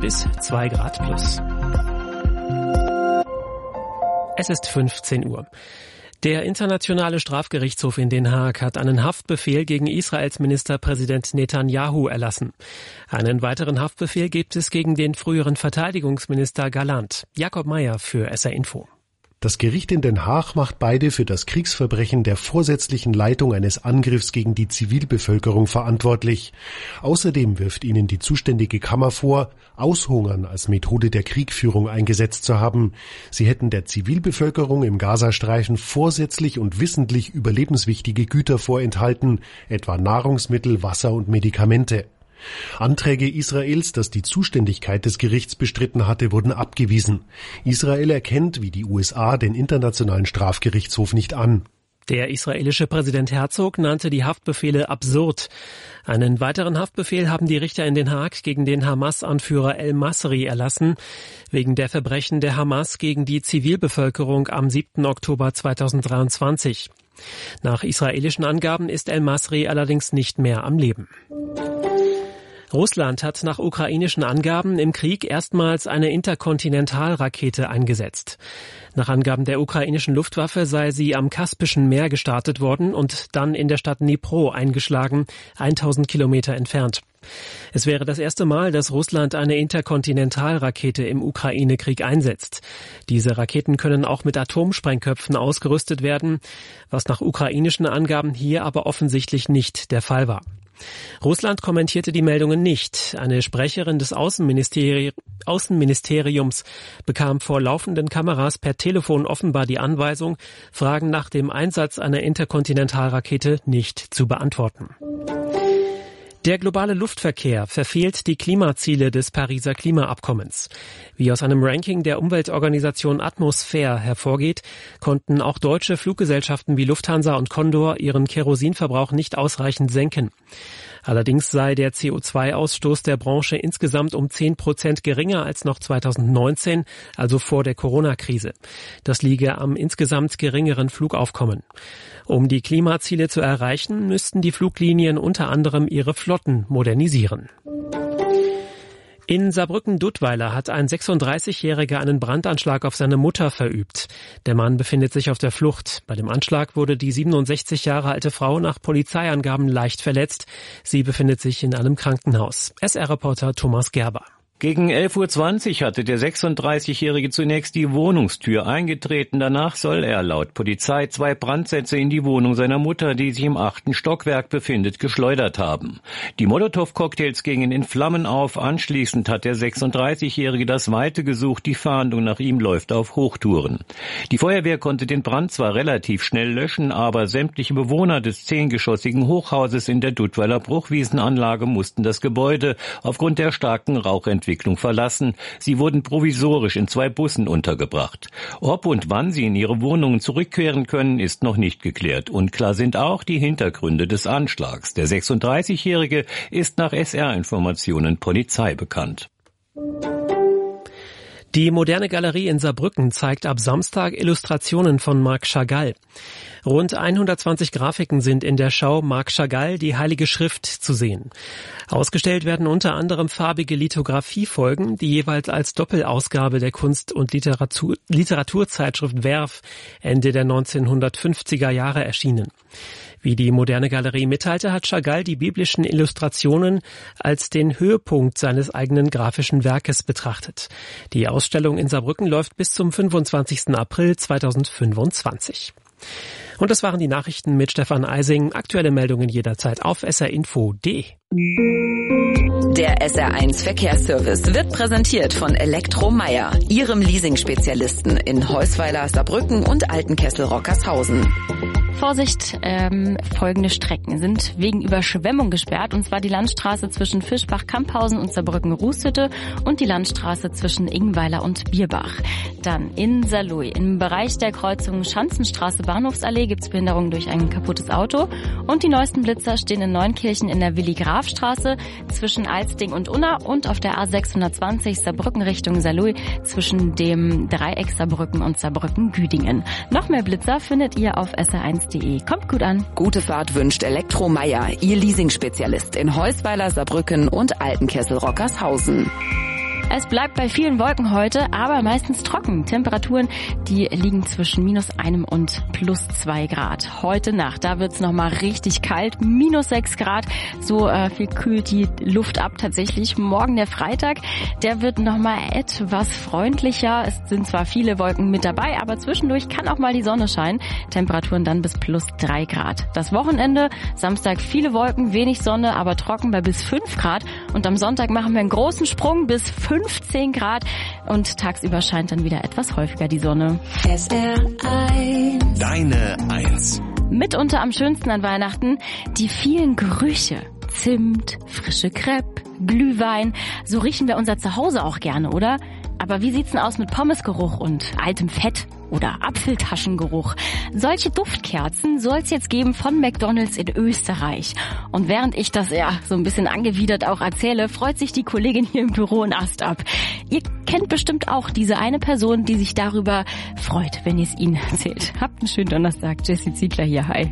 bis 2 Grad plus. Es ist 15 Uhr. Der Internationale Strafgerichtshof in Den Haag hat einen Haftbefehl gegen Israels Ministerpräsident Netanyahu erlassen. Einen weiteren Haftbefehl gibt es gegen den früheren Verteidigungsminister Gallant. Jakob Meyer für SR Info. Das Gericht in Den Haag macht beide für das Kriegsverbrechen der vorsätzlichen Leitung eines Angriffs gegen die Zivilbevölkerung verantwortlich. Außerdem wirft ihnen die zuständige Kammer vor, Aushungern als Methode der Kriegführung eingesetzt zu haben. Sie hätten der Zivilbevölkerung im Gazastreifen vorsätzlich und wissentlich überlebenswichtige Güter vorenthalten, etwa Nahrungsmittel, Wasser und Medikamente. Anträge Israels, das die Zuständigkeit des Gerichts bestritten hatte, wurden abgewiesen. Israel erkennt, wie die USA, den Internationalen Strafgerichtshof nicht an. Der israelische Präsident Herzog nannte die Haftbefehle absurd. Einen weiteren Haftbefehl haben die Richter in Den Haag gegen den Hamas-Anführer El-Masri erlassen, wegen der Verbrechen der Hamas gegen die Zivilbevölkerung am 7. Oktober 2023. Nach israelischen Angaben ist El-Masri allerdings nicht mehr am Leben. Russland hat nach ukrainischen Angaben im Krieg erstmals eine Interkontinentalrakete eingesetzt. Nach Angaben der ukrainischen Luftwaffe sei sie am Kaspischen Meer gestartet worden und dann in der Stadt Dnipro eingeschlagen, 1000 Kilometer entfernt. Es wäre das erste Mal, dass Russland eine Interkontinentalrakete im Ukraine-Krieg einsetzt. Diese Raketen können auch mit Atomsprengköpfen ausgerüstet werden, was nach ukrainischen Angaben hier aber offensichtlich nicht der Fall war. Russland kommentierte die Meldungen nicht. Eine Sprecherin des Außenministeriums bekam vor laufenden Kameras per Telefon offenbar die Anweisung, Fragen nach dem Einsatz einer Interkontinentalrakete nicht zu beantworten. Der globale Luftverkehr verfehlt die Klimaziele des Pariser Klimaabkommens. Wie aus einem Ranking der Umweltorganisation Atmosphäre hervorgeht, konnten auch deutsche Fluggesellschaften wie Lufthansa und Condor ihren Kerosinverbrauch nicht ausreichend senken. Allerdings sei der CO2-Ausstoß der Branche insgesamt um 10% geringer als noch 2019, also vor der Corona-Krise. Das liege am insgesamt geringeren Flugaufkommen. Um die Klimaziele zu erreichen, müssten die Fluglinien unter anderem ihre Flotten modernisieren. In Saarbrücken-Duttweiler hat ein 36-Jähriger einen Brandanschlag auf seine Mutter verübt. Der Mann befindet sich auf der Flucht. Bei dem Anschlag wurde die 67 Jahre alte Frau nach Polizeiangaben leicht verletzt. Sie befindet sich in einem Krankenhaus. SR-Reporter Thomas Gerber. Gegen 11:20 Uhr hatte der 36-Jährige zunächst die Wohnungstür eingetreten. Danach soll er laut Polizei 2 Brandsätze in die Wohnung seiner Mutter, die sich im 8. Stockwerk befindet, geschleudert haben. Die Molotow-Cocktails gingen in Flammen auf. Anschließend hat der 36-Jährige das Weite gesucht. Die Fahndung nach ihm läuft auf Hochtouren. Die Feuerwehr konnte den Brand zwar relativ schnell löschen, aber sämtliche Bewohner des 10-geschossigen Hochhauses in der Duttweiler Bruchwiesenanlage mussten das Gebäude aufgrund der starken Rauchentwicklung verlassen. Sie wurden provisorisch in 2 Bussen untergebracht. Ob und wann sie in ihre Wohnungen zurückkehren können, ist noch nicht geklärt. Unklar sind auch die Hintergründe des Anschlags. Der 36-Jährige ist nach SR-Informationen Polizei bekannt. Die Moderne Galerie in Saarbrücken zeigt ab Samstag Illustrationen von Marc Chagall. Rund 120 Grafiken sind in der Schau Marc Chagall, die Heilige Schrift, zu sehen. Ausgestellt werden unter anderem farbige Lithografiefolgen, die jeweils als Doppelausgabe der Kunst- und Literaturzeitschrift Werf Ende der 1950er Jahre erschienen. Wie die Moderne Galerie mitteilte, hat Chagall die biblischen Illustrationen als den Höhepunkt seines eigenen grafischen Werkes betrachtet. Die Ausstellung in Saarbrücken läuft bis zum 25. April 2025. Und das waren die Nachrichten mit Stefan Eising. Aktuelle Meldungen jederzeit auf srinfo.de. Der SR1 Verkehrsservice wird präsentiert von Elektromeyer, Ihrem Leasing-Spezialisten in Heusweiler, Saarbrücken und Altenkessel-Rockershausen. Vorsicht, folgende Strecken sind wegen Überschwemmung gesperrt, und zwar die Landstraße zwischen Fischbach-Kamphausen und Saarbrücken-Rußhütte und die Landstraße zwischen Ingweiler und Bierbach. Dann in Saarlouis, im Bereich der Kreuzung Schanzenstraße-Bahnhofsallee gibt's Behinderungen durch ein kaputtes Auto, und die neuesten Blitzer stehen in Neunkirchen in der Willi-Graf-Straße zwischen Alsting und Unna und auf der A620 Saarbrücken Richtung Saarlouis zwischen dem Dreieck Saarbrücken und Saarbrücken-Güdingen. Noch mehr Blitzer findet ihr auf sr1.de. Kommt gut an. Gute Fahrt wünscht Elektromeyer, Ihr Leasing-Spezialist in Heusweiler, Saarbrücken und Altenkessel-Rockershausen. Es bleibt bei vielen Wolken heute, aber meistens trocken. Temperaturen, die liegen zwischen -1 und +2 Grad. Heute Nacht, da wird's nochmal richtig kalt, -6 Grad. So viel kühlt die Luft ab tatsächlich. Morgen der Freitag, der wird nochmal etwas freundlicher. Es sind zwar viele Wolken mit dabei, aber zwischendurch kann auch mal die Sonne scheinen. Temperaturen dann bis +3 Grad. Das Wochenende, Samstag viele Wolken, wenig Sonne, aber trocken bei bis 5 Grad. Und am Sonntag machen wir einen großen Sprung bis 15 Grad. Und tagsüber scheint dann wieder etwas häufiger die Sonne. SR1. Deine 1. Mitunter am schönsten an Weihnachten die vielen Gerüche. Zimt, frische Crepe, Glühwein. So riechen wir unser Zuhause auch gerne, oder? Aber wie sieht's denn aus mit Pommesgeruch und altem Fett oder Apfeltaschengeruch? Solche Duftkerzen soll's jetzt geben von McDonald's in Österreich. Und während ich das so ein bisschen angewidert auch erzähle, freut sich die Kollegin hier im Büro einen Ast ab. Ihr kennt bestimmt auch diese eine Person, die sich darüber freut, wenn ihr es ihnen erzählt. Habt einen schönen Donnerstag. Jessie Ziegler hier, hi.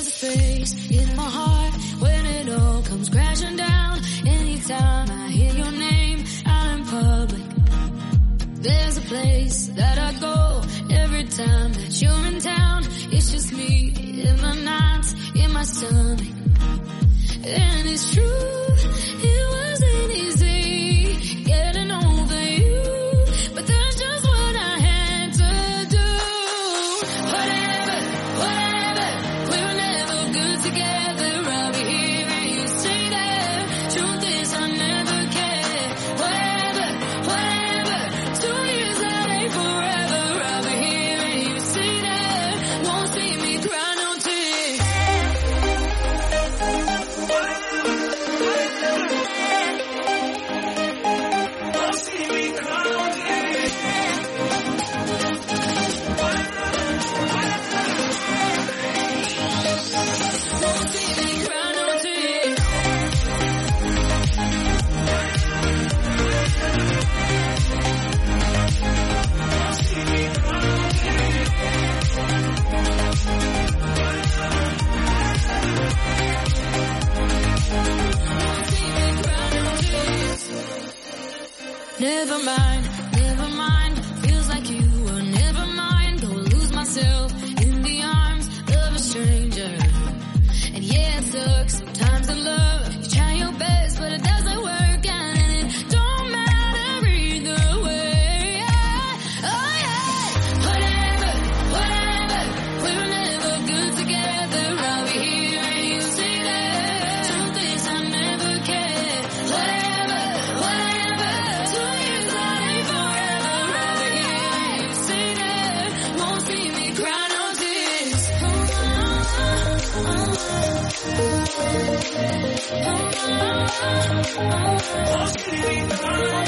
There's a place that I go every time that you're in town. It's just me in my nights, in my stomach. And it's true, it wasn't easy getting over you, but that's just what I had to do. Whatever, we were never good together. I'll be here and you say that. Truth is I never cared. Whatever. 2 years that ain't forever. I'll be here and you say that. Won't see me cry no tears. Won't see me cry no tears. Won't see me cry no tears. Never mind, feels like you were never mine. Go lose myself in the arms of a stranger. And yeah, it sucks sometimes in love. You try your best, but it doesn't work out. And it don't matter either way. Oh yeah, whatever, we were never good together. I'll be here and you say that. Truth is I never cared. Whatever, 2 years that ain't forever. I'll be here and you say that. Won't see me cry no tears. Won't see me cry no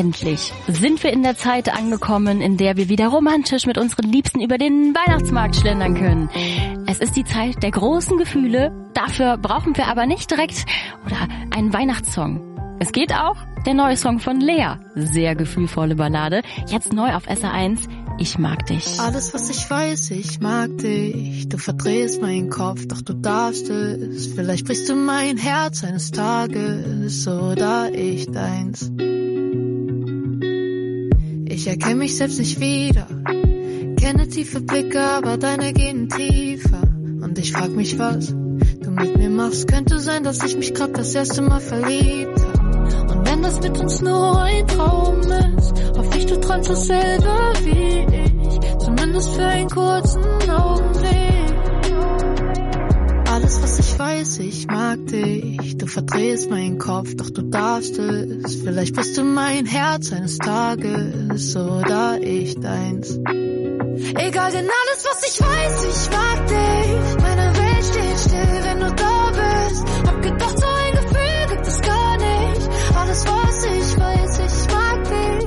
Endlich sind wir in der Zeit angekommen, in der wir wieder romantisch mit unseren Liebsten über den Weihnachtsmarkt schlendern können. Es ist die Zeit der großen Gefühle. Dafür brauchen wir aber nicht direkt einen Weihnachtssong. Es geht auch der neue Song von Lea. Sehr gefühlvolle Ballade. Jetzt neu auf SR1. Ich mag dich. Alles, was ich weiß, ich mag dich. Du verdrehst meinen Kopf, doch du darfst es. Vielleicht brichst du mein Herz eines Tages oder ich deins. Ich erkenne mich selbst nicht wieder. Kenne tiefe Blicke, aber deine gehen tiefer. Und ich frag mich, was du mit mir machst. Könnte sein, dass ich mich grad das erste Mal verliebt hab. Und wenn das mit uns nur ein Traum ist, hoffe ich, du träumst dasselbe wie ich. Zumindest für einen kurzen Augenblick. Alles, was ich weiß, ich mag dich. Du verdrehst meinen Kopf, doch du darfst es. Vielleicht bist du mein Herz eines Tages oder ich deins. Egal, denn alles, was ich weiß, ich mag dich. Meine Welt steht still, wenn du da bist. Hab gedacht, so ein Gefühl gibt es gar nicht. Alles, was ich weiß, ich mag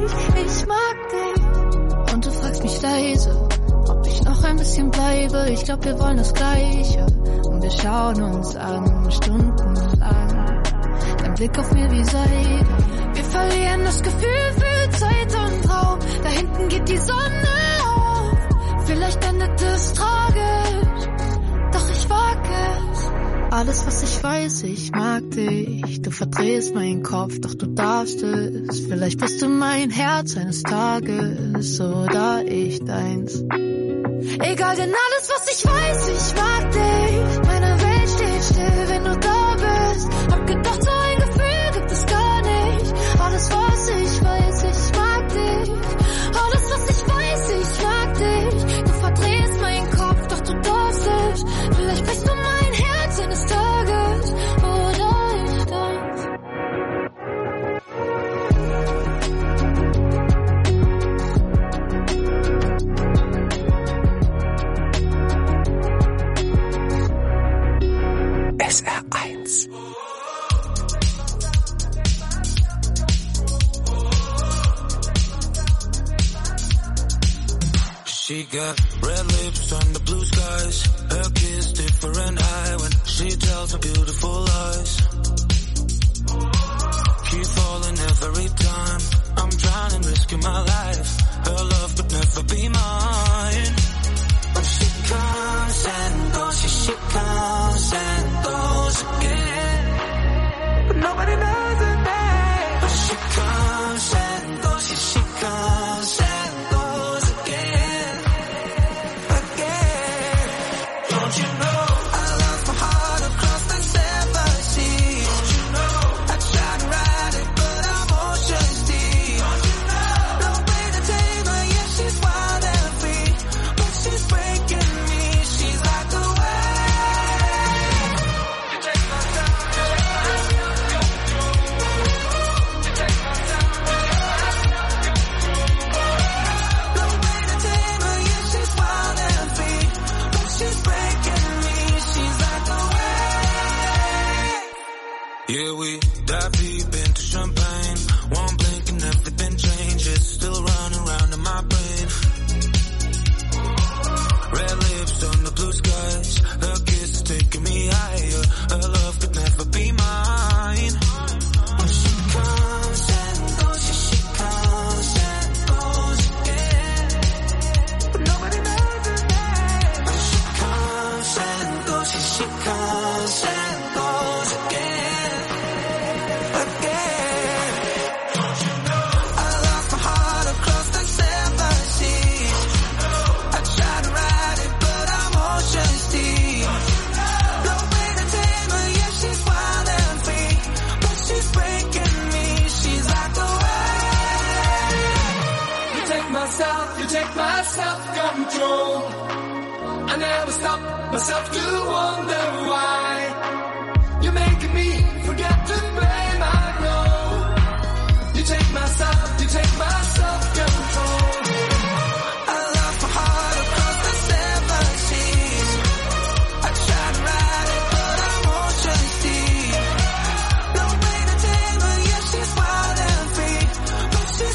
dich. Und du fragst mich leise, ob ich noch ein bisschen bleibe. Ich glaub, wir wollen das Gleiche. Und wir schauen uns an, stundenlang. Dein Blick auf mir wie Seide. Wir verlieren das Gefühl für Zeit und Raum. Da hinten geht die Sonne auf. Vielleicht endet es tragisch, doch ich wag es. Alles, was ich weiß, ich mag dich. Du verdrehst meinen Kopf, doch du darfst es. Vielleicht bist du mein Herz eines Tages oder ich deins. Egal, denn alles, was ich weiß, ich mag dich. Meine Welt steht still, wenn du da bist. Hab gedacht, so ein Gefühl gibt es gar nicht. Alles, was ich weiß, ich mag dich. Alles, was ich weiß, ich mag dich. Du verdrehst meinen Kopf, doch du darfst es. Vielleicht bist du mein Herz eines Tages oder ich deins. SR1. She got red lips on the blue skies. Her kiss different eye when she tells her beautiful lies. Keep falling every time. I'm trying and risking my life. Her love could never be mine. But she comes and goes, she comes and goes again. But nobody knows her name. But she comes and goes, she comes and goes again. Again. Don't you know I love my heart across the seven seas? Don't you know I try to ride it, but I'm oceans deep. Don't you know no way to tame her, yeah, she's wild and free. But she's breaking me, she's like the wave. You take my time, you take my time. No way to tame her, yeah, she's wild and free. But she's breaking me, she's like the wave. Yeah, we dive deep into champagne. One blink and everything changes. Still running around in my brain. Red lips on the blue skies. Her kiss is taking me higher. Her love could never be mine. But she comes and goes, yeah, she comes and goes again. But nobody knows her name. But she comes and goes, yeah, she comes and goes again. Again. Don't you know I love my heart across the seven seas? I try to ride it, but I'm oceans deep. No way to tame her, yeah, she's wild and free. But she's breaking me, she's like the wave. You take my self-control. I never stop myself to wonder why. You're making me forget to play my role. You take my self-control. I love my heart across the seven seas. I try to ride it, but I'm oceans deep. No way to tame her, yeah, she's wild and free. But she's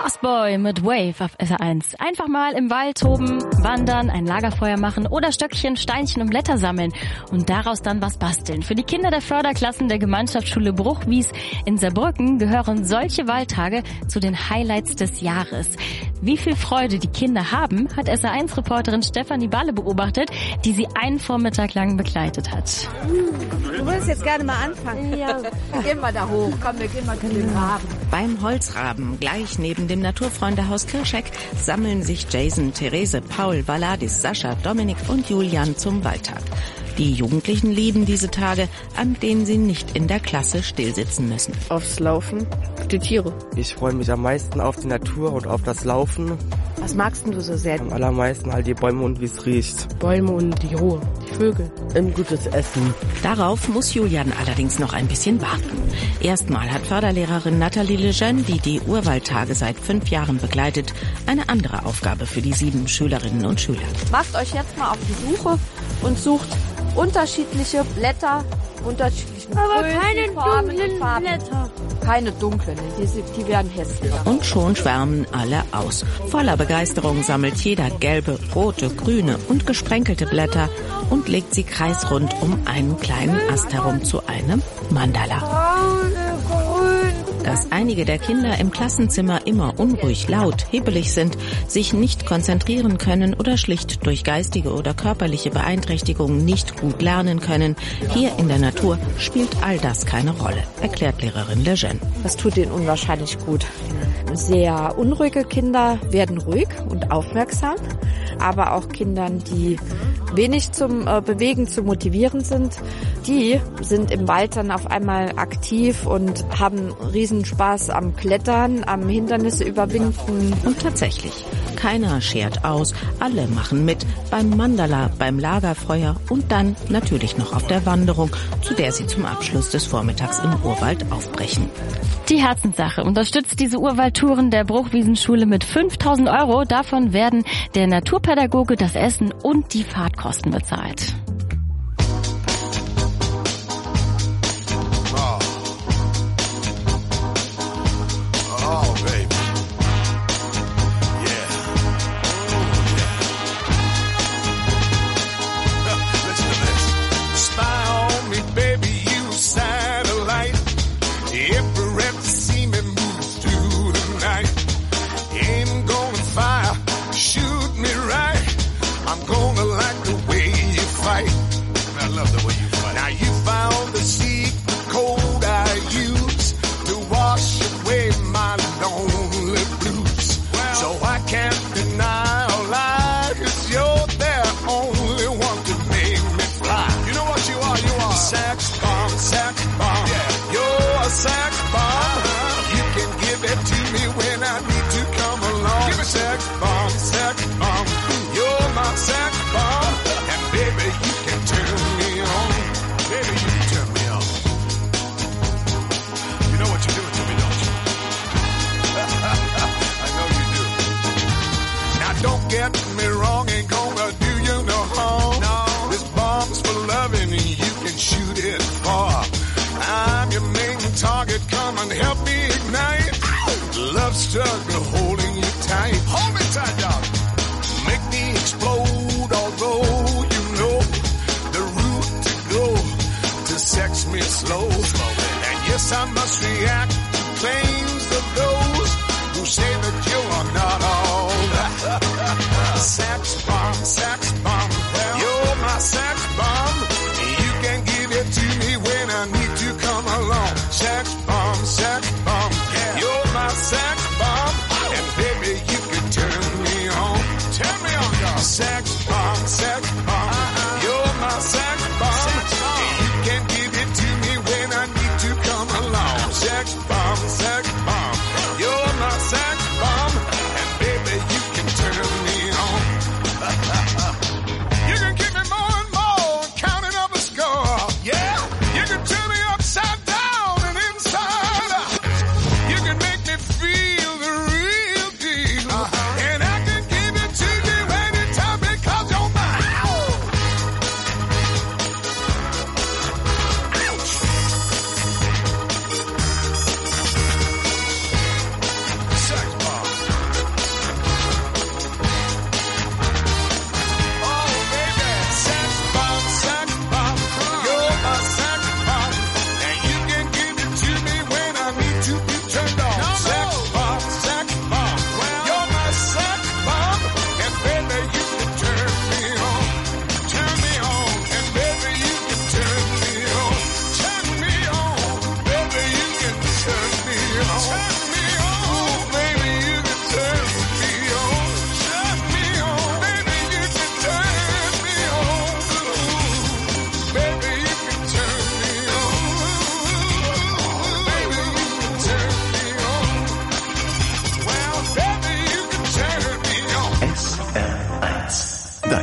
Fastboy mit Wave auf SR1. Einfach mal im Wald toben, wandern, ein Lagerfeuer machen oder Stöckchen, Steinchen und Blätter sammeln und daraus dann was basteln. Für die Kinder der Förderklassen der Gemeinschaftsschule Bruchwies in Saarbrücken gehören solche Waldtage zu den Highlights des Jahres. Wie viel Freude die Kinder haben, hat SR1-Reporterin Stefanie Balle beobachtet, die sie einen Vormittag lang begleitet hat. Du willst jetzt gerne mal anfangen. Ja. Gehen wir da hoch. Komm, wir gehen mal in den Raben. Beim Holzraben, gleich neben dem Naturfreundehaus Kirscheck, sammeln sich Jason, Therese, Paul, Valadis, Sascha, Dominik und Julian zum Waldtag. Die Jugendlichen lieben diese Tage, an denen sie nicht in der Klasse stillsitzen müssen. Aufs Laufen, die Tiere. Ich freue mich am meisten auf die Natur und auf das Laufen. Was magst du so sehr? Am allermeisten halt die Bäume und wie es riecht. Bäume und die Ruhe, die Vögel. Ein gutes Essen. Darauf muss Julian allerdings noch ein bisschen warten. Erstmal hat Förderlehrerin Nathalie Lejeune, die die Urwaldtage seit 5 Jahren begleitet, eine andere Aufgabe für die 7 Schülerinnen und Schüler. Macht euch jetzt mal auf die Suche und sucht unterschiedliche Blätter, unterschiedliche Größen, Formen und Farben. Blätter. Keine dunklen, die werden hässlich. Und schon schwärmen alle aus. Voller Begeisterung sammelt jeder gelbe, rote, grüne und gesprenkelte Blätter und legt sie kreisrund um einen kleinen Ast herum zu einem Mandala. Dass einige der Kinder im Klassenzimmer immer unruhig, laut, hibbelig sind, sich nicht konzentrieren können oder schlicht durch geistige oder körperliche Beeinträchtigungen nicht gut lernen können, hier in der Natur spielt all das keine Rolle, erklärt Lehrerin Lejeune. Das tut ihnen unwahrscheinlich gut. Sehr unruhige Kinder werden ruhig und aufmerksam, aber auch Kindern, die wenig zum Bewegen zu motivieren sind, die sind im Wald dann auf einmal aktiv und haben riesen Spaß am Klettern, am Hindernisse überwinden. Und tatsächlich, keiner schert aus, alle machen mit beim Mandala, beim Lagerfeuer und dann natürlich noch auf der Wanderung, zu der sie zum Abschluss des Vormittags im Urwald aufbrechen. Die Herzenssache unterstützt diese Urwaldtouren der Bruchwiesenschule mit 5.000 €. Davon werden der Naturpädagoge, das Essen und die Fahrtkosten bezahlt. Struggle holding you tight. Hold me tight, dog. Make me explode, although you know the route to go to sex me slow. And yes, I must react to claims of those who say that you are not all that. Sex bomb, you're my sex bomb. You can give it to me when I need to come along. Sex bomb, you're my sex bomb.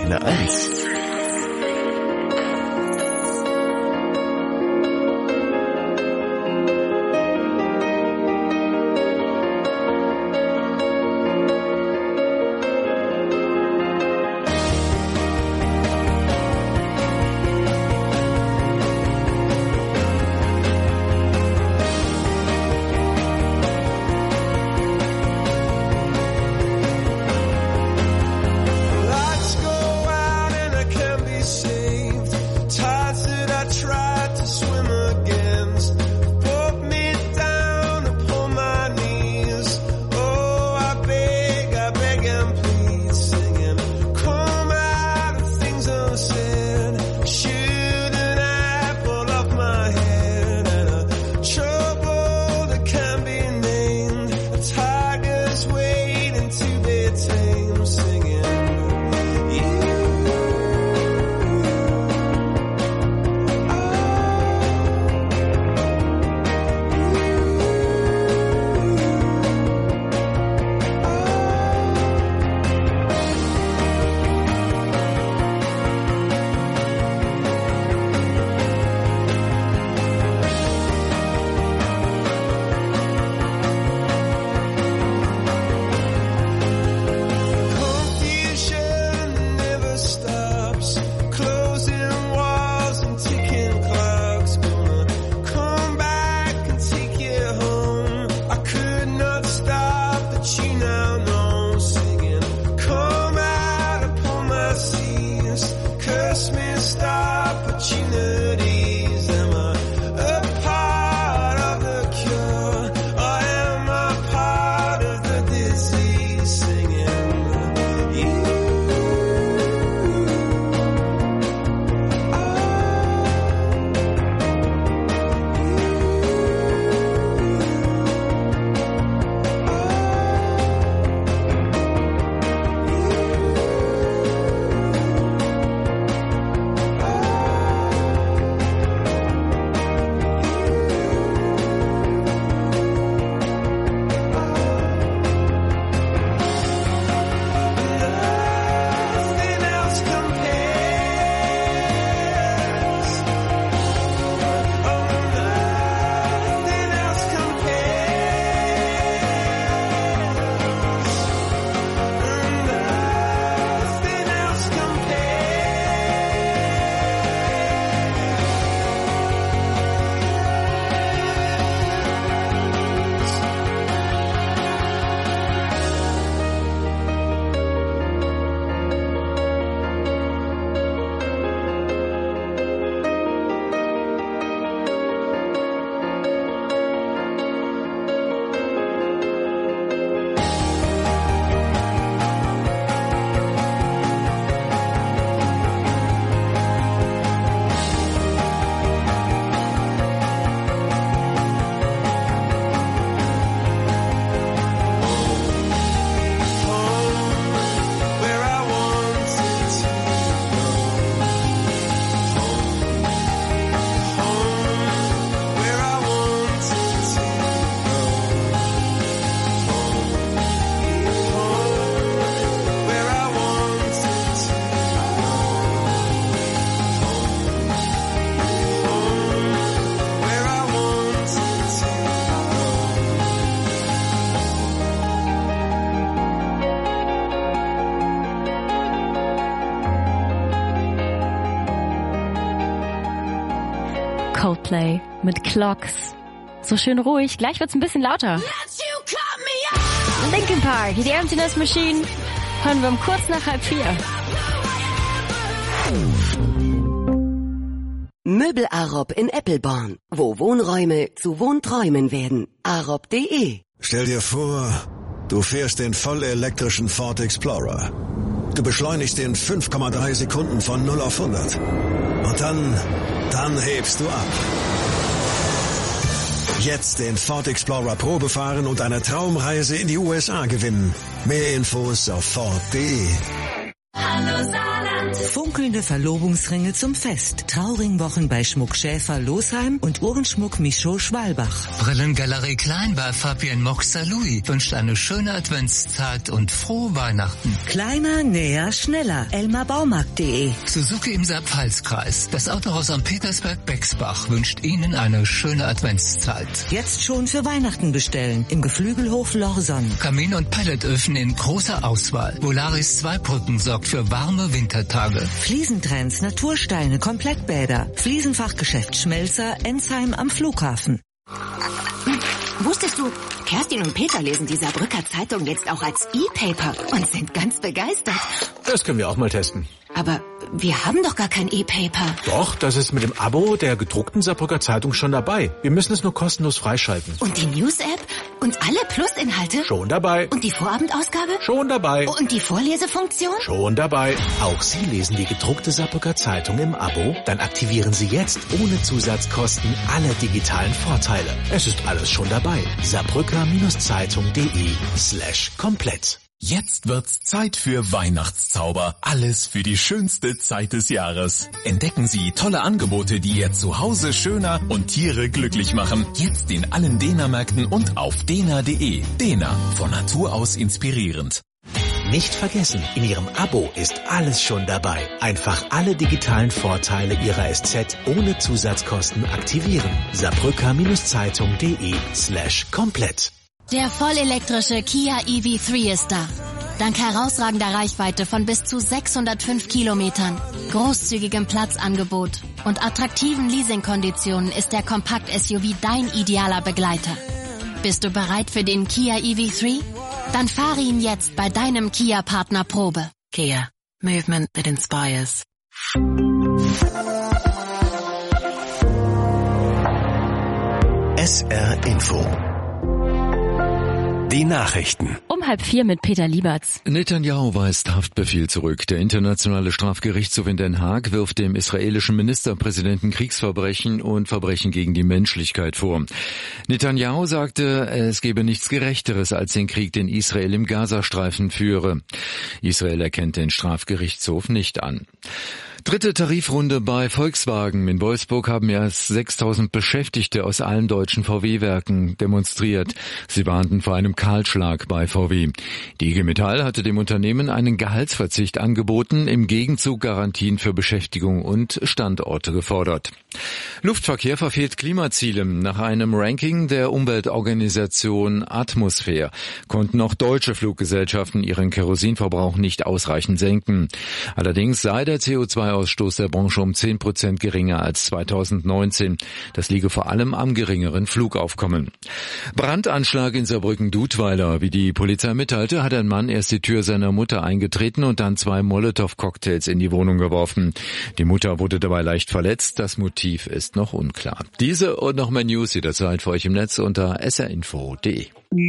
Deine Eins. Coldplay mit Clocks. So schön ruhig. Gleich wird's ein bisschen lauter. Linkin Park, The Emptiness Machine. Hören wir um kurz nach 3:30. Möbel Arob in Eppelborn, wo Wohnräume zu Wohnträumen werden. arob.de. Stell dir vor, du fährst den vollelektrischen Ford Explorer. Du beschleunigst in 5,3 Sekunden von 0 auf 100. Und dann hebst du ab. Jetzt den Ford Explorer Probe fahren und eine Traumreise in die USA gewinnen. Mehr Infos auf Ford.de. Hallo Saarland. Funk funkelnde Verlobungsringe zum Fest. Trauringwochen bei Schmuck Schäfer Losheim und Uhrenschmuck Michaud Schwalbach. Brillengalerie Klein bei Fabienne Moxa-Louis wünscht eine schöne Adventszeit und frohe Weihnachten. Kleiner, näher, schneller. elmarbaumarkt.de. Suzuki im Saar-Pfalz-Kreis. Das Autohaus am Petersberg-Bexbach wünscht Ihnen eine schöne Adventszeit. Jetzt schon für Weihnachten bestellen. Im Geflügelhof Lorson. Kamin- und Pelletöfen in großer Auswahl. Volaris Zweibrücken sorgt für warme Wintertage. Fliesentrends, Natursteine, Komplettbäder. Fliesenfachgeschäft Schmelzer, Ensheim am Flughafen. Wusstest du, Kerstin und Peter lesen die Saarbrücker Zeitung jetzt auch als E-Paper und sind ganz begeistert. Das können wir auch mal testen. Aber wir haben doch gar kein E-Paper. Doch, das ist mit dem Abo der gedruckten Saarbrücker Zeitung schon dabei. Wir müssen es nur kostenlos freischalten. Und die News-App? Und alle Plus-Inhalte? Schon dabei. Und die Vorabendausgabe? Schon dabei. Und die Vorlesefunktion? Schon dabei. Auch Sie lesen die gedruckte Saarbrücker Zeitung im Abo? Dann aktivieren Sie jetzt ohne Zusatzkosten alle digitalen Vorteile. Es ist alles schon dabei. saarbrücker-zeitung.de/komplett. Jetzt wird's Zeit für Weihnachtszauber. Alles für die schönste Zeit des Jahres. Entdecken Sie tolle Angebote, die Ihr Zuhause schöner und Tiere glücklich machen. Jetzt in allen Dena-Märkten und auf dena.de. Dena, von Natur aus inspirierend. Nicht vergessen, in Ihrem Abo ist alles schon dabei. Einfach alle digitalen Vorteile Ihrer SZ ohne Zusatzkosten aktivieren. saarbrücker-zeitung.de/komplett. Der vollelektrische Kia EV3 ist da. Dank herausragender Reichweite von bis zu 605 Kilometern, großzügigem Platzangebot und attraktiven Leasingkonditionen ist der Kompakt-SUV dein idealer Begleiter. Bist du bereit für den Kia EV3? Dann fahre ihn jetzt bei deinem Kia-Partner Probe. Kia. Movement that inspires. SR Info. Die Nachrichten. Um 3:30 mit Peter Lieberts. Netanyahu weist Haftbefehl zurück. Der Internationale Strafgerichtshof in Den Haag wirft dem israelischen Ministerpräsidenten Kriegsverbrechen und Verbrechen gegen die Menschlichkeit vor. Netanyahu sagte, es gebe nichts Gerechteres als den Krieg, den Israel im Gazastreifen führe. Israel erkennt den Strafgerichtshof nicht an. Dritte Tarifrunde bei Volkswagen. In Wolfsburg haben mehr als 6.000 Beschäftigte aus allen deutschen VW-Werken demonstriert. Sie warnten vor einem Kahlschlag bei VW. Die IG Metall hatte dem Unternehmen einen Gehaltsverzicht angeboten, im Gegenzug Garantien für Beschäftigung und Standorte gefordert. Luftverkehr verfehlt Klimaziele. Nach einem Ranking der Umweltorganisation Atmosphäre konnten auch deutsche Fluggesellschaften ihren Kerosinverbrauch nicht ausreichend senken. Allerdings sei der CO2-Ausstoß der Branche um 10% geringer als 2019. Das liege vor allem am geringeren Flugaufkommen. Brandanschlag in Saarbrücken-Dudweiler. Wie die Polizei mitteilte, hat ein Mann erst die Tür seiner Mutter eingetreten und dann 2 Molotow-Cocktails in die Wohnung geworfen. Die Mutter wurde dabei leicht verletzt. Das Motiv ist noch unklar. Diese und noch mehr News jederzeit für euch im Netz unter srinfo.de.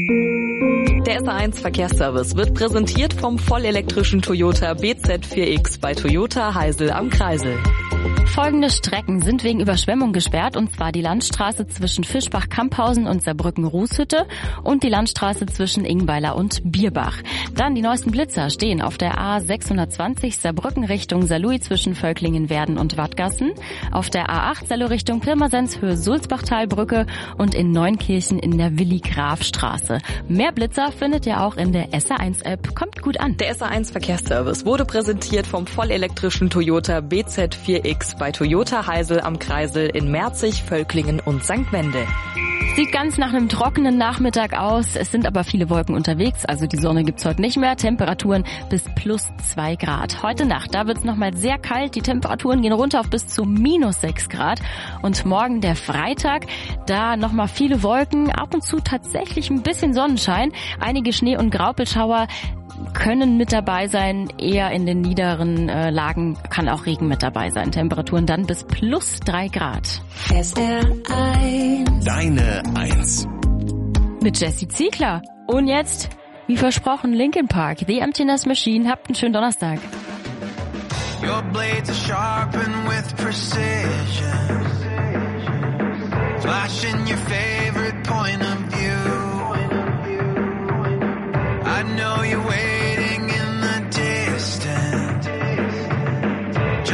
Der SR1 Verkehrsservice wird präsentiert vom vollelektrischen Toyota BZ4X bei Toyota Heisel am Kreisel. Folgende Strecken sind wegen Überschwemmung gesperrt, und zwar die Landstraße zwischen Fischbach-Kamphausen und Saarbrücken-Rußhütte und die Landstraße zwischen Ingweiler und Bierbach. Dann die neuesten Blitzer stehen auf der A620 Saarbrücken Richtung Saarlouis zwischen Völklingen-Werden und Wattgassen, auf der A8 Saarlouis Richtung Pirmasens Höhe Sulzbachtalbrücke und in Neunkirchen in der Willi-Graf-Straße. Mehr Blitzer findet ihr auch in der SR1-App. Kommt gut an. Der SR1 Verkehrsservice wurde präsentiert vom vollelektrischen Toyota BZ4X bei Toyota Heisel am Kreisel in Merzig, Völklingen und St. Wendel. Sieht ganz nach einem trockenen Nachmittag aus. Es sind aber viele Wolken unterwegs, also die Sonne gibt's heute nicht mehr. Temperaturen bis +2 Grad. Heute Nacht, da wird's nochmal sehr kalt. Die Temperaturen gehen runter auf bis zu -6 Grad. Und morgen der Freitag, da nochmal viele Wolken, ab und zu tatsächlich ein bisschen Sonnenschein. Einige Schnee- und Graupelschauer können mit dabei sein. Eher in den niederen Lagen kann auch Regen mit dabei sein. Temperaturen dann bis +3 Grad. SR1. Deine 1. Mit Jessie Ziegler. Und jetzt, wie versprochen, Linkin Park, The Emptiness Machine. Habt einen schönen Donnerstag. Your blades are sharpened with precision, flashing your favorite point of view. I know you're waiting in the distance,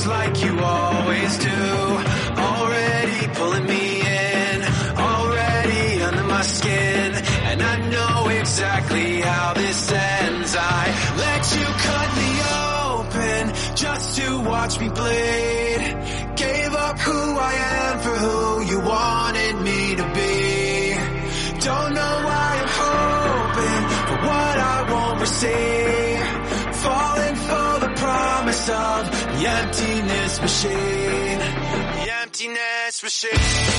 like you always do. Already pulling me in, already under my skin, and I know exactly how this ends. I let you cut me open just to watch me bleed. Gave up who I am for who you wanted me to be. Don't know why I'm hoping for what I won't receive. Falling for the promise of the emptiness machine. The emptiness machine.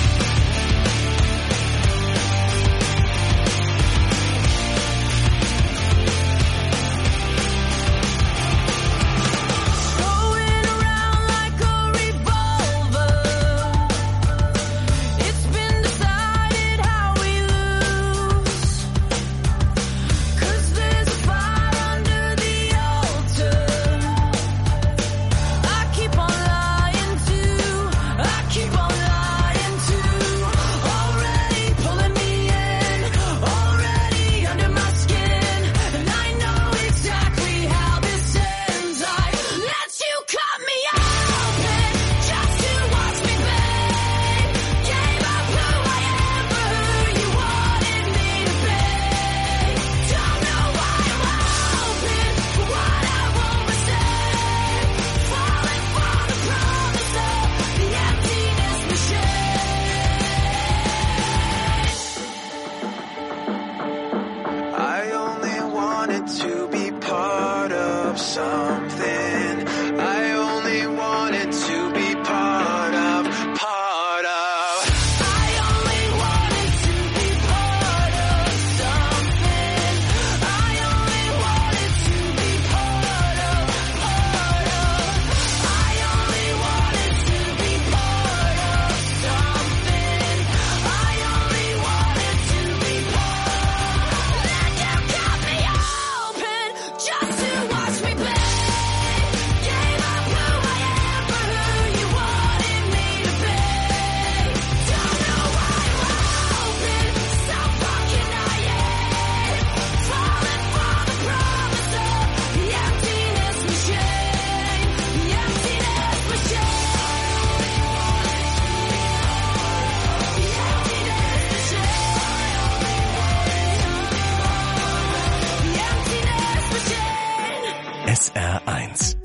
SR1.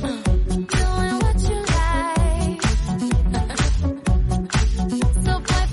So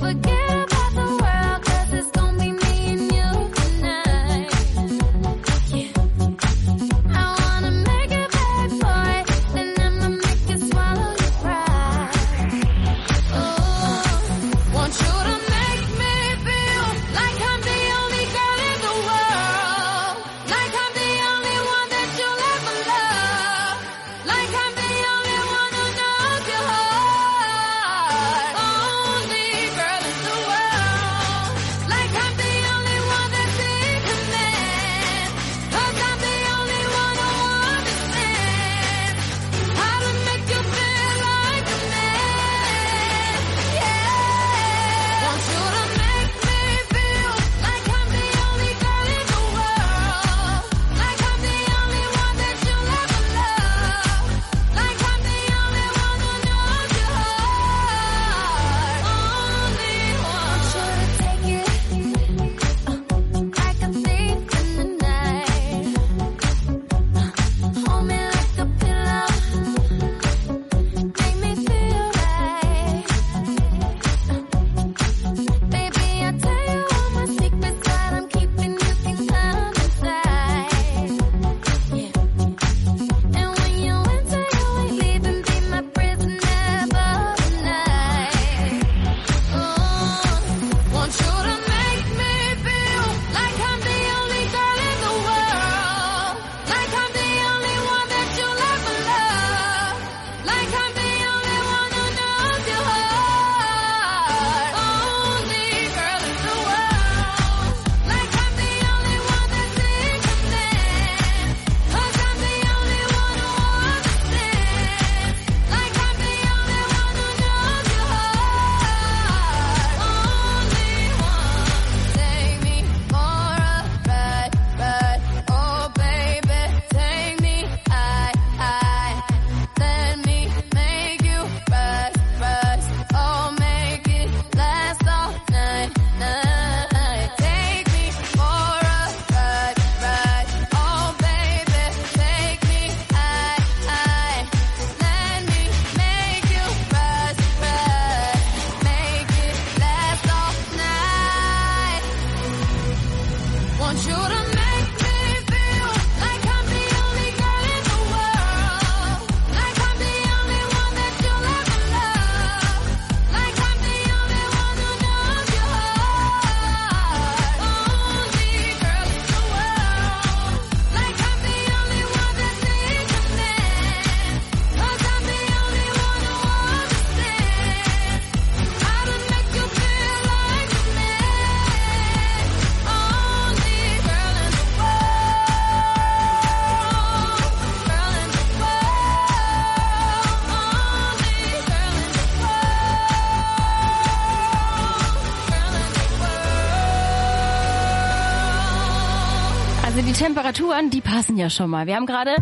Temperaturen, die passen ja schon mal. Wir haben gerade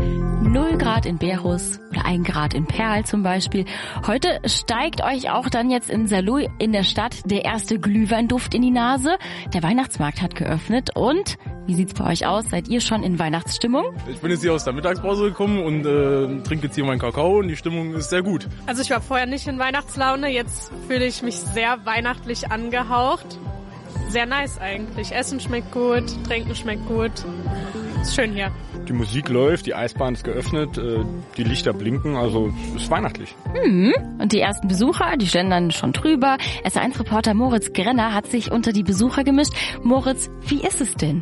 0 Grad in Berus oder 1 Grad in Perl zum Beispiel. Heute steigt euch auch dann jetzt in Saarlouis in der Stadt der erste Glühweinduft in die Nase. Der Weihnachtsmarkt hat geöffnet und wie sieht's bei euch aus? Seid ihr schon in Weihnachtsstimmung? Ich bin jetzt hier aus der Mittagspause gekommen und trinke jetzt hier meinen Kakao und die Stimmung ist sehr gut. Also ich war vorher nicht in Weihnachtslaune, jetzt fühle ich mich sehr weihnachtlich angehaucht. Sehr nice eigentlich. Essen schmeckt gut, Trinken schmeckt gut. Ist schön hier. Die Musik läuft, die Eisbahn ist geöffnet, die Lichter blinken, also es ist weihnachtlich. Und die ersten Besucher, die stehen dann schon drüber. SR1-Reporter Moritz Grenner hat sich unter die Besucher gemischt. Moritz, wie ist es denn?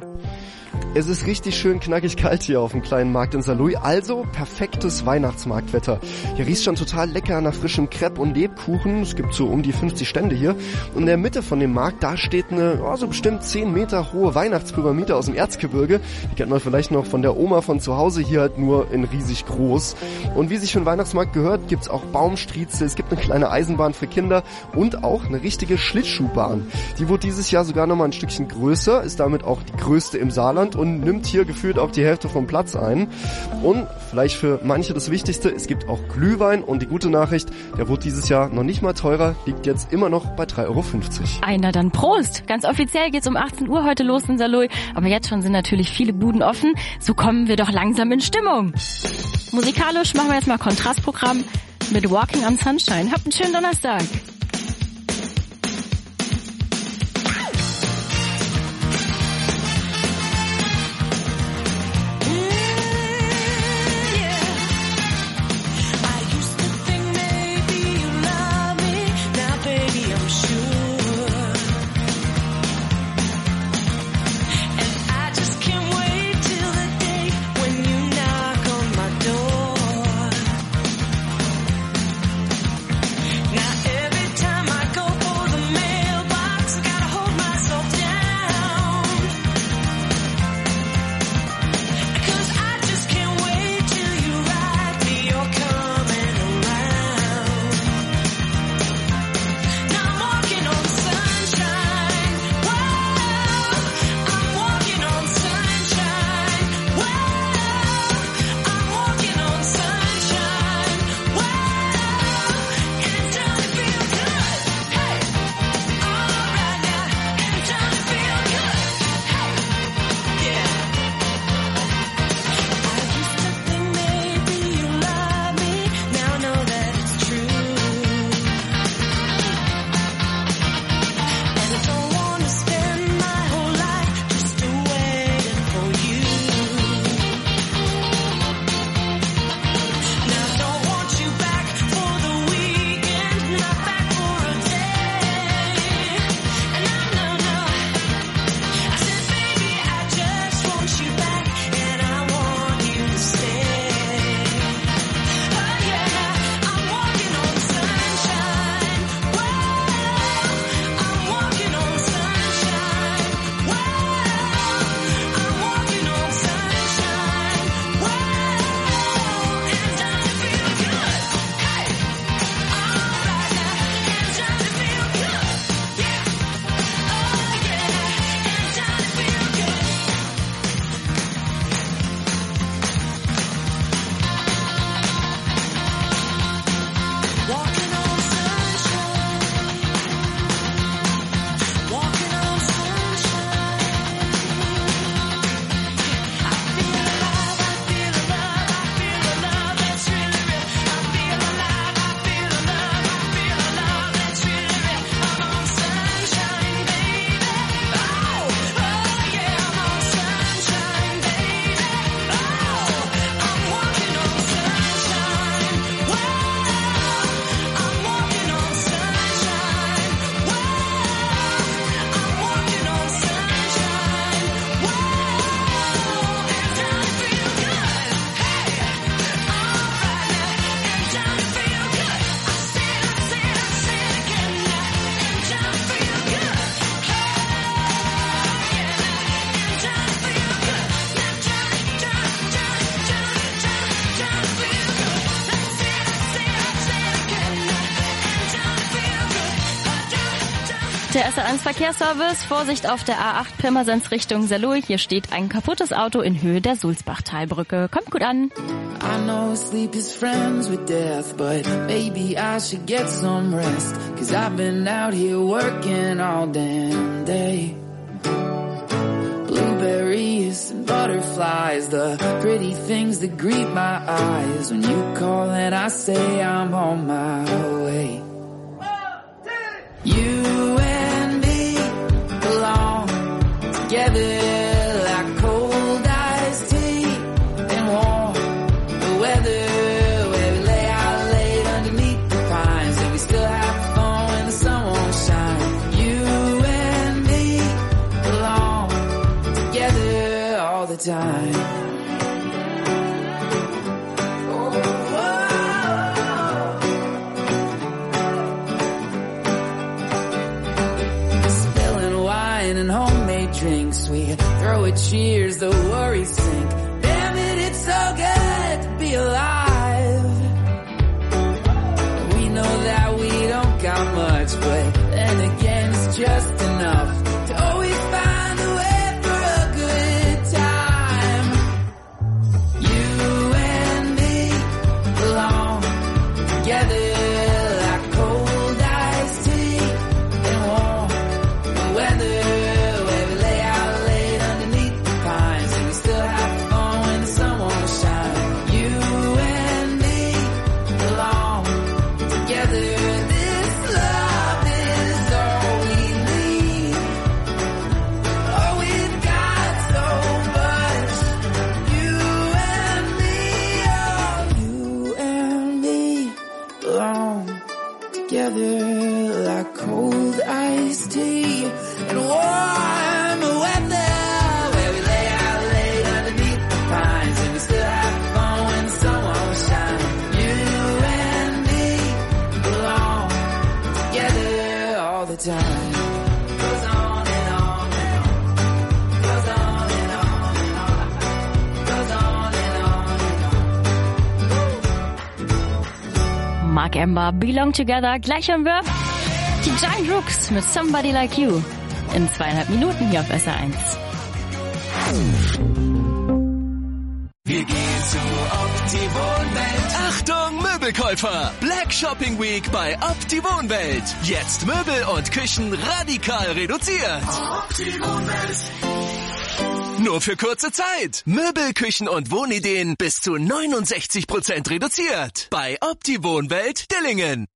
Es ist richtig schön knackig kalt hier auf dem kleinen Markt in Saarlouis, also perfektes Weihnachtsmarktwetter. Hier riecht schon total lecker nach frischem Crepe und Lebkuchen. Es gibt so um die 50 Stände hier. Und in der Mitte von dem Markt, da steht eine so bestimmt 10 Meter hohe Weihnachtspyramide aus dem Erzgebirge. Die kennt man vielleicht noch von der Oma von zu Hause, hier halt nur in riesig groß. Und wie sich für einen Weihnachtsmarkt gehört, gibt's auch Baumstriezel, es gibt eine kleine Eisenbahn für Kinder und auch eine richtige Schlittschuhbahn. Die wurde dieses Jahr sogar noch mal ein Stückchen größer, ist damit auch die größte im Saarland und nimmt hier gefühlt auch die Hälfte vom Platz ein. Und vielleicht für manche das Wichtigste, es gibt auch Glühwein und die gute Nachricht, der wurde dieses Jahr noch nicht mal teurer, liegt jetzt immer noch bei 3,50 €. Einer dann Prost! Ganz offiziell geht's um 18 Uhr heute los in Saarlouis, aber jetzt schon sind natürlich viele Buden offen. So kommen wir doch langsam in Stimmung. Musikalisch machen wir jetzt mal Kontrastprogramm mit Walking on Sunshine. Habt einen schönen Donnerstag! Now every Der SR1 Verkehrsservice, Vorsicht auf der A8 Pirmasens Richtung Saarlouis. Hier steht ein kaputtes Auto in Höhe der Sulzbachtalbrücke. Kommt gut an. I know sleep is friends with death, but maybe I should get some rest, 'cause I've been out here working all damn day. Blueberries and butterflies, the pretty things that greet my eyes. When you call and I say I'm on my way. You and me belong together like cold iced tea and warm the weather, where we lay out late underneath the pines and we still have fun when the sun won't shine. You and me belong together all the time. And homemade drinks, we throw a cheers, the worries sink. Damn it, it's so good to be alive. We know that we don't got much, but then again it's just enough to always find a way for a good time. You and me belong together like cold iced tea and warm the weather. Together like cold iced tea and warm weather, where we lay out late underneath the pines and we still have fun when the sun won't shine. You and me belong together all the time. Goes on and on and on. Goes on and on and on. Goes on and on and on. Mark Ember, Belong Together. Gleich hören wir die Giant Rooks mit Somebody Like You in 2,5 Minuten hier auf SR1. Wir gehen zu Opti-Wohnwelt. Achtung, Möbelkäufer! Black Shopping Week bei Opti-Wohnwelt. Jetzt Möbel und Küchen radikal reduziert. Opti-Wohnwelt. Nur für kurze Zeit. Möbel, Küchen und Wohnideen bis zu 69% reduziert. Bei Opti-Wohnwelt Dillingen.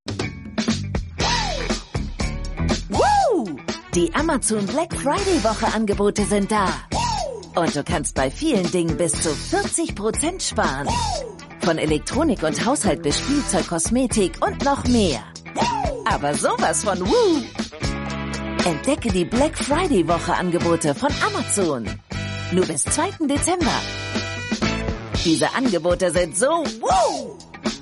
Woo! Die Amazon Black Friday Woche Angebote sind da. Und du kannst bei vielen Dingen bis zu 40% sparen. Von Elektronik und Haushalt bis Spielzeug, Kosmetik und noch mehr. Aber sowas von Woo! Entdecke die Black Friday Woche Angebote von Amazon. Nur bis 2. Dezember. Diese Angebote sind so wow!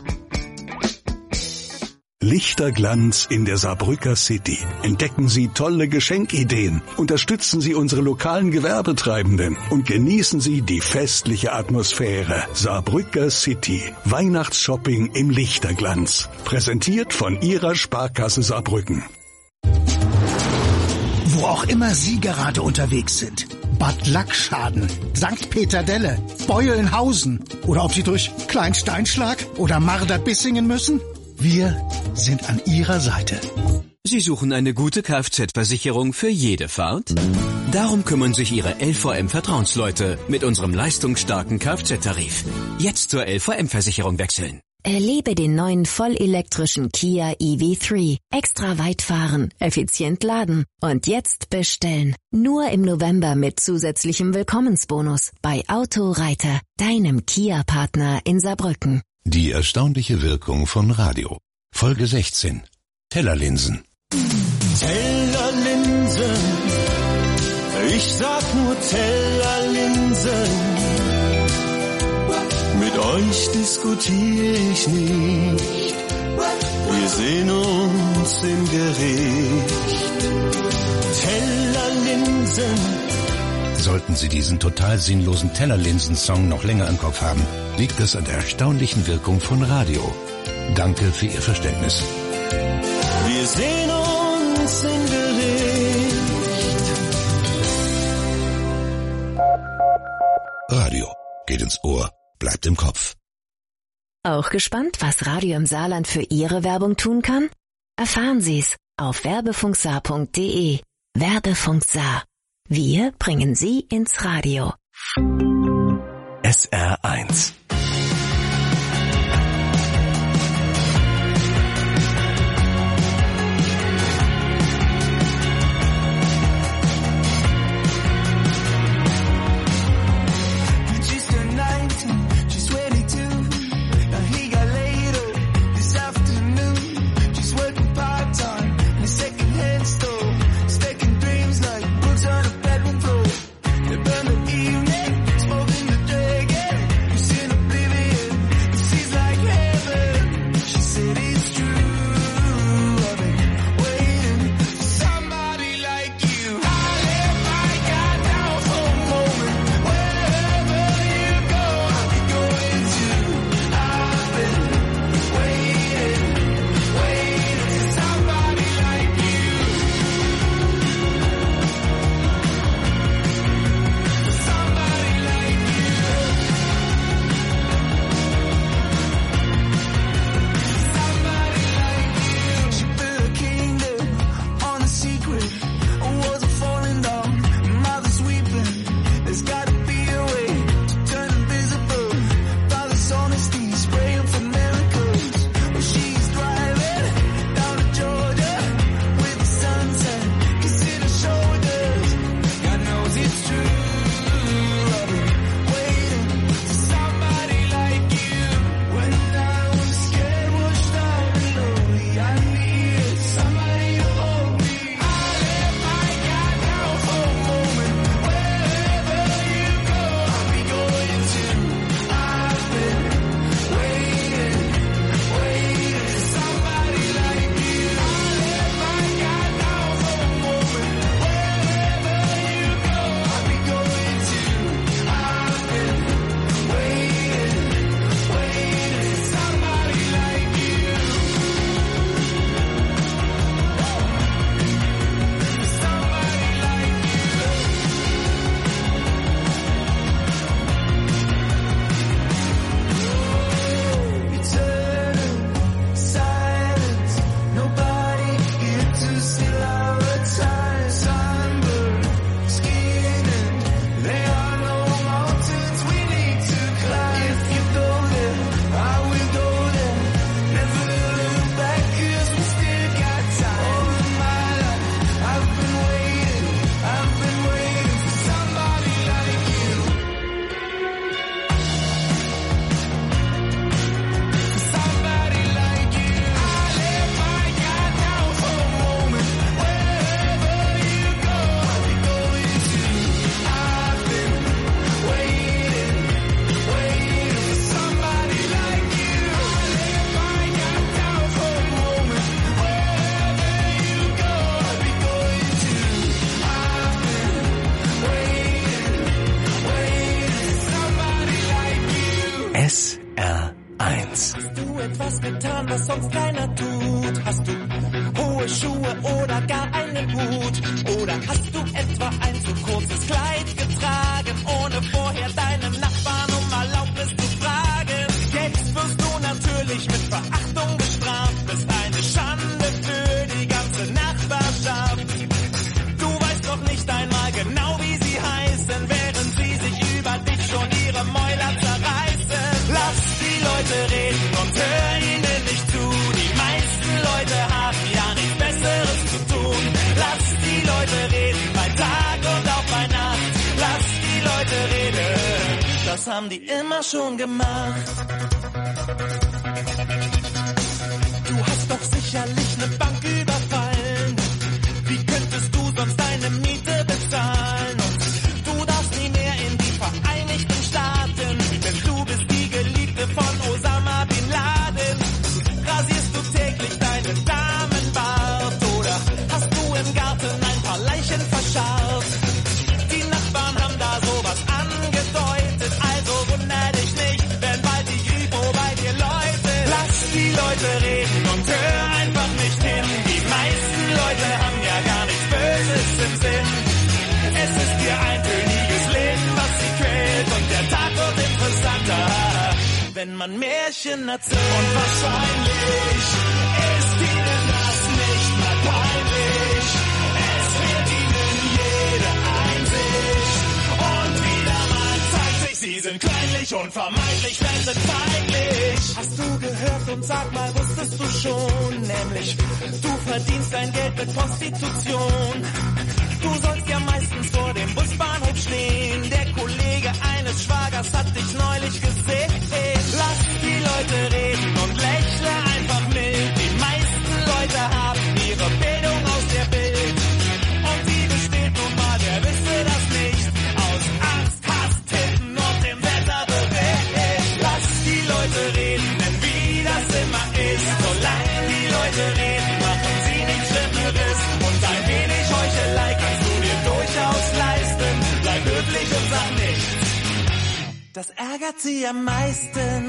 Lichterglanz in der Saarbrücker City. Entdecken Sie tolle Geschenkideen, unterstützen Sie unsere lokalen Gewerbetreibenden und genießen Sie die festliche Atmosphäre. Saarbrücker City. Weihnachtsshopping im Lichterglanz. Präsentiert von Ihrer Sparkasse Saarbrücken. Wo auch immer Sie gerade unterwegs sind. Bad Lackschaden, St. Peter-Delle, Beulenhausen oder ob Sie durch Kleinsteinschlag oder Marder-Bissingen müssen. Wir sind an Ihrer Seite. Sie suchen eine gute Kfz-Versicherung für jede Fahrt? Darum kümmern sich Ihre LVM-Vertrauensleute mit unserem leistungsstarken Kfz-Tarif. Jetzt zur LVM-Versicherung wechseln. Erlebe den neuen vollelektrischen Kia EV3. Extra weit fahren, effizient laden und jetzt bestellen. Nur im November mit zusätzlichem Willkommensbonus bei Autoreiter, deinem Kia-Partner in Saarbrücken. Die erstaunliche Wirkung von Radio. Folge 16. Tellerlinsen. Tellerlinsen, ich sag nur Tellerlinsen. Mit euch diskutiere ich nicht, wir sehen uns im Gericht. Tellerlinsen. Sollten Sie diesen total sinnlosen Tellerlinsen-Song noch länger im Kopf haben, liegt es an der erstaunlichen Wirkung von Radio. Danke für Ihr Verständnis. Wir sehen uns Singericht. Radio geht ins Ohr, bleibt im Kopf. Auch gespannt, was Radio im Saarland für Ihre Werbung tun kann? Erfahren Sie's auf werbefunksaar.de. Werbefunk Saar. Wir bringen Sie ins Radio. SR1. SR1. Hast du etwas getan, was sonst keiner tut? Hast du hohe Schuhe oder gar einen Hut? Oder hast du etwa ein zu kurzes Kleid getragen, ohne vorher deinem Nachbarn um Erlaubnis zu fragen? Jetzt wirst du natürlich mit Verachtung bestraft, bist eine Schande für die ganze Nachbarschaft. Du weißt doch nicht einmal genau, wie sie heißen, während sie sich über dich schon ihre Mäuler zerreißen. Lass die Leute reden und hör ihnen nicht zu. Die meisten Leute haben ja nichts Besseres zu tun. Lass die Leute reden bei Tag und auch bei Nacht. Lass die Leute reden, das haben die immer schon gemacht. Du hast doch sicherlich eine Bank überfallen. Wie könntest du sonst deine Miete bezahlen? Und du darfst nie mehr in die Vereinigten Staaten, denn du bist die Geliebte von Osama Bin Laden. Rasierst du täglich deinen Damenbart oder hast du im Garten ein paar Leichen verscharrt? Die Nachbarn haben da sowas angedeutet, also wunder dich nicht, wenn bald die Kripo bei dir läutet. Lass die Leute reden und hör einfach nicht hin. Die meisten Leute haben wenn man Märchen erzählt. Und wahrscheinlich ist ihnen das nicht mal peinlich. Es wird ihnen jede Einsicht. Und wieder mal zeigt sich, sie sind kleinlich und vermeintlich, Fans sind feindlich. Hast du gehört und sag mal, wusstest du schon? Nämlich, du verdienst dein Geld mit Prostitution. Du sollst ja meistens vor dem Busbahnhof stehen. Der Kollege eines Schwagers hat dich neulich gesehen. Lass die Leute reden und lächle einfach mild. Die meisten Leute haben ihre Bildung aus der Bild. Und die besteht nun mal, wer wüsste das nicht, aus Angst, Hass, Tippen und dem Wetterbericht. Lass die Leute reden, denn wie das immer ist, solange die Leute reden, machen sie nichts Schlimmeres. Und ein wenig Heuchelei kannst du dir durchaus leisten. Bleib höflich und sag nichts. Das ärgert sie am meisten.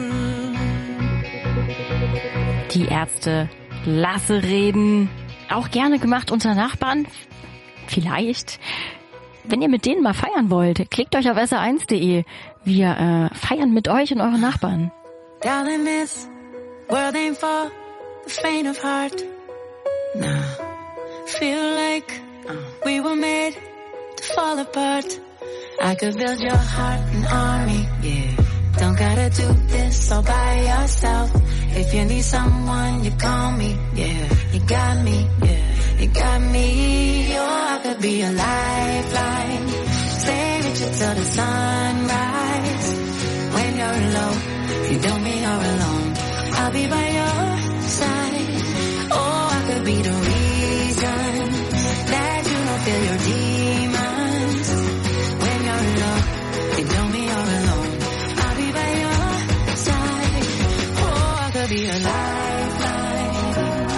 Die Ärzte, lasse reden. Auch gerne gemacht unter Nachbarn. Vielleicht. Wenn ihr mit denen mal feiern wollt, klickt euch auf sr1.de. Wir feiern mit euch und euren Nachbarn. Darling, this world ain't for the faint of heart. Nah, feel like we were made to fall apart. I could build your heart an army, yeah. Don't gotta do this all by yourself. If you need someone, you call me, yeah. You got me, yeah. You got me, I could be a lifeline. Stay with you till the sunrise. When you're low, you don't mean you're alone. I'll be by your side. Oh, I could be the reason that you don't feel your demons. When you're low, you don't mean you're alone. I'll be by your side. Oh, I could be a lifeline.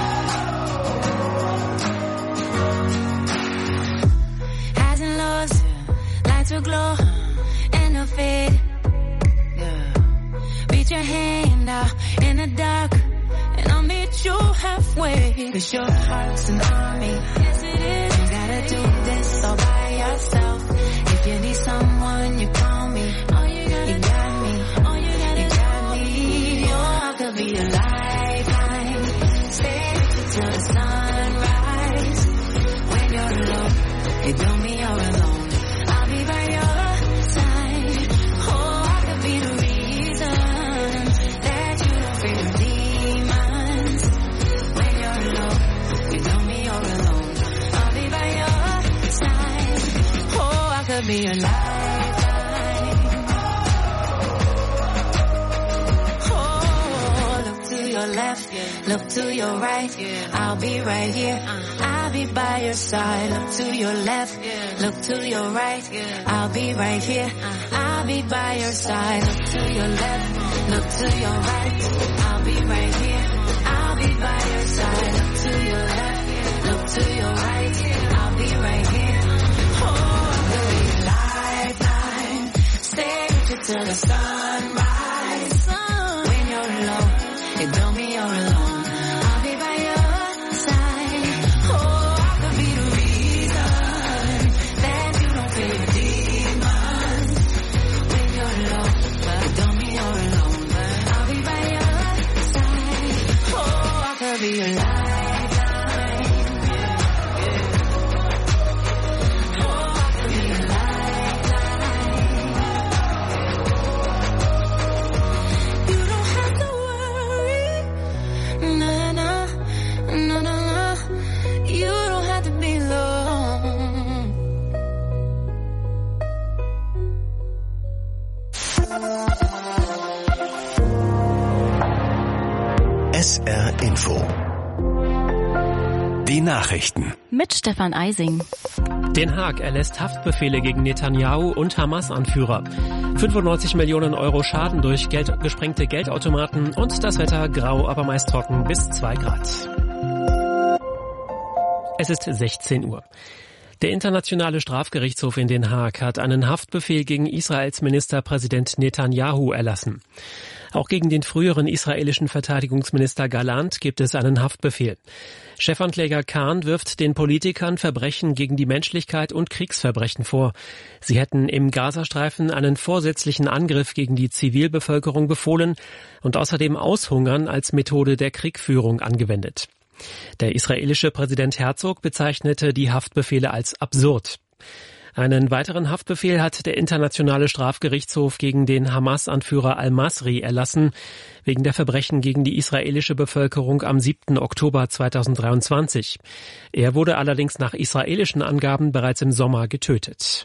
Highs and lows, lights will glow and they'll fade. Reach your hand out in the dark and I'll meet you halfway. 'Cause your heart's an army. Yes, it is. You gotta do this all by yourself. If you need someone, you call me. Oh, you got me. Oh, you got me. Oh, I could be a lifeline. Stay with you till the sunrise. When you're low, it don't mean you're alone. I'll be by your side. Oh, I could be the reason that you don't fear your demons. When you're low, you don't mean you're alone. I'll be by your side. Oh, I could be a lifeline. Oh, look to your left, look to your right. I'll be right here. I'll be by your side. Look to your left, look to your right. I'll be right here. I'll be by your side. Look to your left, look to your right. I'll be right here. I'll be by your side. Look to your left, look to your right. I'll be right here. Oh, I could be a lifeline. Stay with you till the sunrise. When you're low, it don't mean you're alone. I'll be by your side. Oh, I could be the reason that you don't feel your demons. When you're low, it don't mean you're alone. I'll be by your side. Oh, I could be a lifeline. Oh, I could be a lifeline. You don't have to worry. No, no, no, no, no. You don't have to be alone. SR Info. Die Nachrichten. Mit Stefan Eising. Den Haag erlässt Haftbefehle gegen Netanyahu und Hamas-Anführer. 95 Millionen Euro Schaden durch gesprengte Geldautomaten und das Wetter grau, aber meist trocken bis 2 Grad. Es ist 16 Uhr. Der Internationale Strafgerichtshof in Den Haag hat einen Haftbefehl gegen Israels Ministerpräsident Netanyahu erlassen. Auch gegen den früheren israelischen Verteidigungsminister Gallant gibt es einen Haftbefehl. Chefankläger Kahn wirft den Politikern Verbrechen gegen die Menschlichkeit und Kriegsverbrechen vor. Sie hätten im Gazastreifen einen vorsätzlichen Angriff gegen die Zivilbevölkerung befohlen und außerdem Aushungern als Methode der Kriegführung angewendet. Der israelische Präsident Herzog bezeichnete die Haftbefehle als absurd. Einen weiteren Haftbefehl hat der Internationale Strafgerichtshof gegen den Hamas-Anführer al-Masri erlassen, wegen der Verbrechen gegen die israelische Bevölkerung am 7. Oktober 2023. Er wurde allerdings nach israelischen Angaben bereits im Sommer getötet.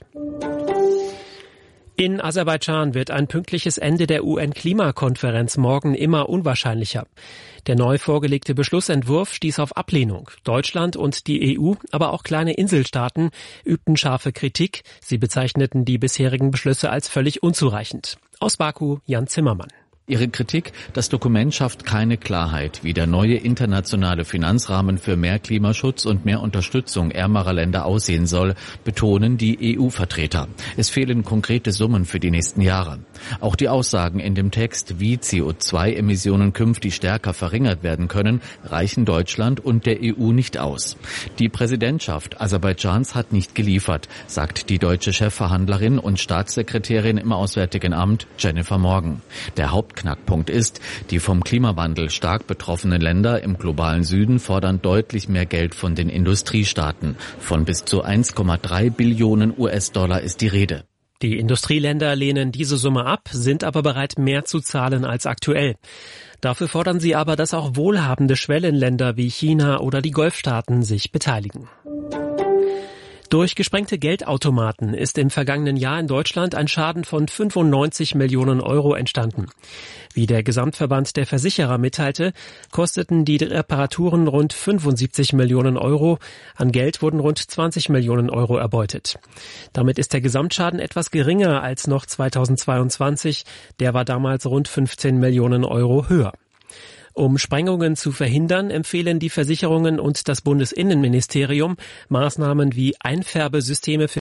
In Aserbaidschan wird ein pünktliches Ende der UN-Klimakonferenz morgen immer unwahrscheinlicher. Der neu vorgelegte Beschlussentwurf stieß auf Ablehnung. Deutschland und die EU, aber auch kleine Inselstaaten übten scharfe Kritik. Sie bezeichneten die bisherigen Beschlüsse als völlig unzureichend. Aus Baku, Jan Zimmermann. Ihre Kritik, das Dokument schafft keine Klarheit, wie der neue internationale Finanzrahmen für mehr Klimaschutz und mehr Unterstützung ärmerer Länder aussehen soll, betonen die EU-Vertreter. Es fehlen konkrete Summen für die nächsten Jahre. Auch die Aussagen in dem Text, wie CO2-Emissionen künftig stärker verringert werden können, reichen Deutschland und der EU nicht aus. Die Präsidentschaft Aserbaidschans hat nicht geliefert, sagt die deutsche Chefverhandlerin und Staatssekretärin im Auswärtigen Amt Jennifer Morgan. Der Hauptknackpunkt ist, die vom Klimawandel stark betroffenen Länder im globalen Süden fordern deutlich mehr Geld von den Industriestaaten. Von bis zu 1,3 Billionen US-Dollar ist die Rede. Die Industrieländer lehnen diese Summe ab, sind aber bereit, mehr zu zahlen als aktuell. Dafür fordern sie aber, dass auch wohlhabende Schwellenländer wie China oder die Golfstaaten sich beteiligen. Durch gesprengte Geldautomaten ist im vergangenen Jahr in Deutschland ein Schaden von 95 Millionen Euro entstanden. Wie der Gesamtverband der Versicherer mitteilte, kosteten die Reparaturen rund 75 Millionen Euro. An Geld wurden rund 20 Millionen Euro erbeutet. Damit ist der Gesamtschaden etwas geringer als noch 2022. Der war damals rund 15 Millionen Euro höher. Um Sprengungen zu verhindern, empfehlen die Versicherungen und das Bundesinnenministerium Maßnahmen wie Einfärbesysteme für